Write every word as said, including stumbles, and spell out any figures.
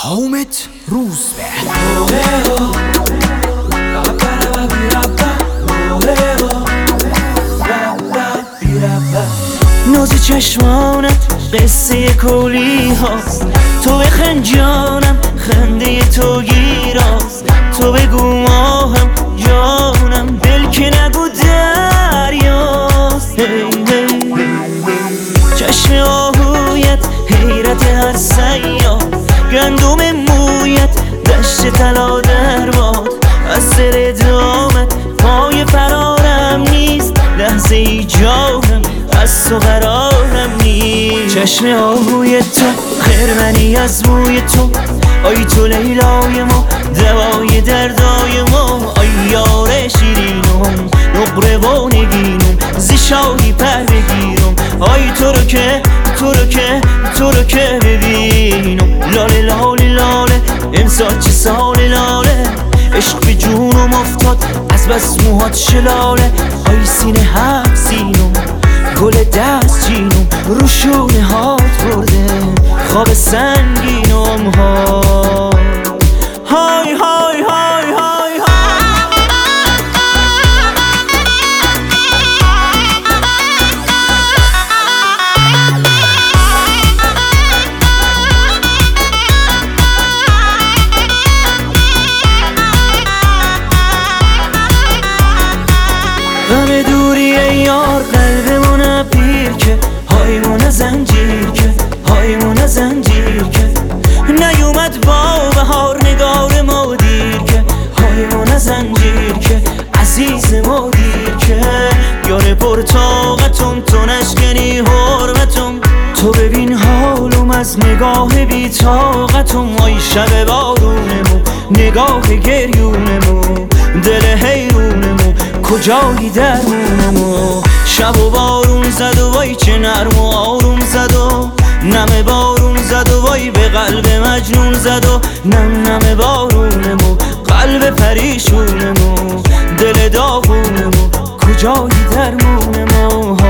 حامد روزبه ناز چشمانت قصه کلی هاست، تو بخند جانم خنده تو گیراست، تو بگو ماهم جانم دل که نگو دریاست. چشم آهویت حیرت هر سیاد، گندم مویت دشت طلا در باد، از سر دامت پای فرارم نیست، لحظه ای جانم از تو قرارم نیست. چشم آهوی تو خرمنی از موی تو، آی تو لیلای ما دوای دردای ما، آی یار شیرینم نقره و نگینم زی شاهی پر بگیرم، آی تو رو که تو رو که تو رو که ببینم. لاله لاله لاله امسال چه سال لاله، عشق به جونم افتاد از بس موهات شلاله، آی سینه هم سینم گل دست جینم، رو شونه هات برده خواب سنگینم. ها های های های های غم دوری ای یار قلبمون پیر که، هایمون زنجیر که هایمون زنجیر که، نیومد با بهار نگار ما دیر که، هایمون زنجیر که عزیز ما دیر که، یار پرتاقتم تو نشکنی حرمتم، تو ببین حالم از نگاه بی طاقتم، آی شب بارونمو نگاه گریونمو دل حیرونمو کجایی درمونمو، شب و بارون زد و وای چه نرم و آروم زد و نم بارون زد و وای به قلب مجنون زد و نم نم بارونمو قلب پریشونمو دل داغونمو کجایی درمونمو.